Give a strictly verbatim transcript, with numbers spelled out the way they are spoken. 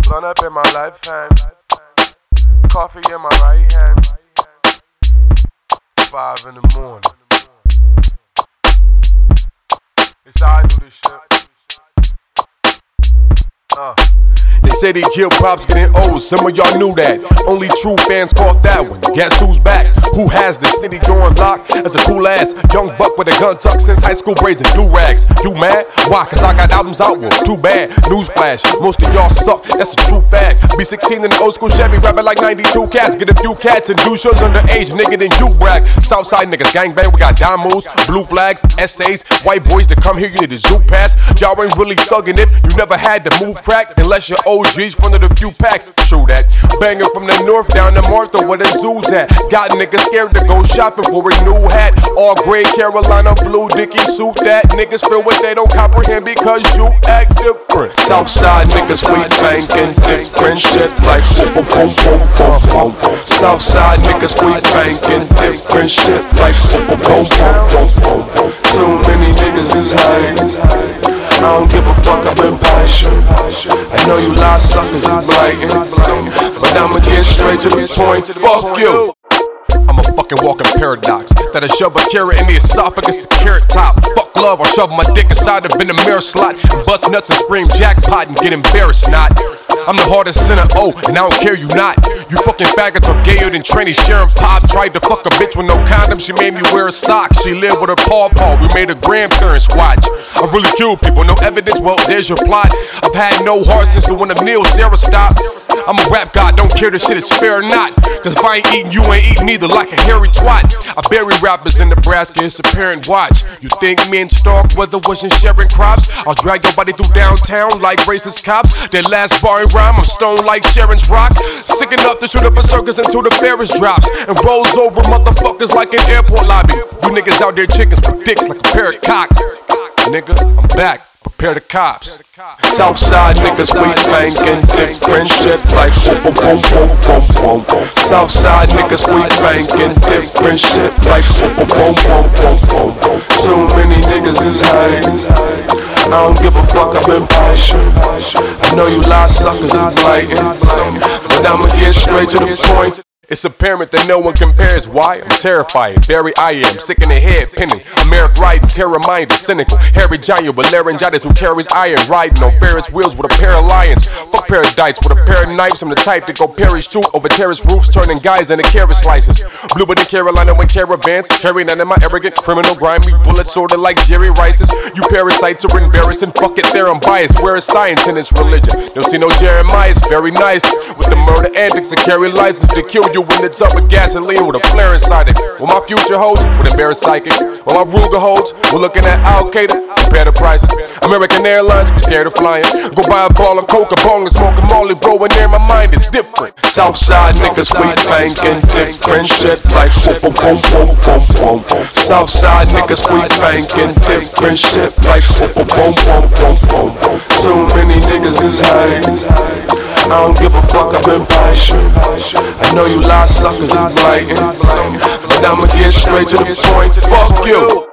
Blunt up in my left hand, coffee in my right hand. Five in the morning. It's how I do this shit. Uh. They say they kill props getting old, some of y'all knew that. Only true fans caught that one. Guess who's back? Who has the city door locked? As a cool ass young buck with a gun tucked since high school braids and do-rags. You mad? Why? Cause I got albums out, well, too bad. Newsflash, most of y'all suck, that's a true fact. B sixteen in the old school Chevy, rapping like ninety-two cats. Get a few cats and do shows underage, nigga, then you brag. Southside niggas gangbang, we got damos, blue flags, essays, white boys that come here, you need a zoo pass. Y'all ain't really thugging it, you never had to move crack unless you're O Gs one of the few packs. True that. Banging from the north down to Martha where the zoo's at. Got niggas scared to go shopping for a new hat. All gray Carolina blue Dickie suit that. Niggas feel what they don't comprehend because you act different. Southside niggas we banking different shit like boom boom boom boom boom. Southside niggas we banking different shit like boom boom boom boom boom. Too many niggas is high. I don't give a fuck, I've been passionate. I know you lie suckers and blatant, but I'ma get straight to the point. Fuck you. I'm a fucking walking paradox. That I shove a carrot in the esophagus, a carrot top. Fuck love, I'll shove my dick inside the Venomir slot and bust nuts and scream jackpot and get embarrassed. Not. I'm the hardest sinner, oh, and I don't care you not. You fucking faggots are gayer than trannies sharing pop. Tried to fuck a bitch with no condom, she made me wear a sock. She lived with her paw-paw, we made her grandparents watch. I really killed people, no evidence, well, there's your plot. I've had no heart since the one of Neil Sarah stopped. I'm a rap god, don't care if shit is fair or not. Cause if I ain't eating, you ain't eating either, like a hairy twat. I bury rappers in Nebraska, it's apparent watch. You think me and Starkweather wasn't sharing crops? I'll drag your body through downtown like racist cops. That last bar ain't rhyme, I'm stoned like Sharon's rock. Sick enough to shoot up a circus until the Ferris drops and rolls over motherfuckers like an airport lobby. You niggas out there chickens with dicks like a pair of cock. Nigga, I'm back. Prepare the cops. Southside niggas we banking different shit like boom boom boom boom boom. Southside niggas we banking different shit like boom boom boom boom boom. Too many niggas is high. I don't give a fuck, I've been passionate. I know you lie suckers and blatant, but I'ma get straight to the point. It's apparent that no one compares. Why? I'm terrified. Very I am. Sick in the head, pinning. American riding, terror-minded, cynical. Hairy giant with laryngitis who carries iron. Riding on Ferris wheels with a pair of lions. Fuck paradise with a pair of knives. I'm the type to go Paris shoot over terrace roofs, turning guys into carrot slices. Blue in Carolina with caravans. Carrying out in my arrogant, criminal, grimy bullets sorted like Jerry Rice's. You parasites are embarrassing. Fuck it, they're unbiased. Where is science in this religion? Don't see no Jeremiah's. Very nice. With the murder antics and carry license to kill you. When it's up with gasoline with a flare inside it. When my future holds, with embarrassed psychic. When my Ruger holds, we're looking at Al Qaeda. Compare the prices. American Airlines, scared of flying. Go buy a ball of Coca, bong and smoke a Molly, bro, and there my mind is different. Southside niggas we banking different shit like boom boom boom boom boom boom. Southside niggas we banking different shit like boom boom boom boom boom boom. Too many niggas is high. I don't give a fuck, I've been passionate. I know you lie suckers and blatant, but I'ma get straight to the point. Fuck you.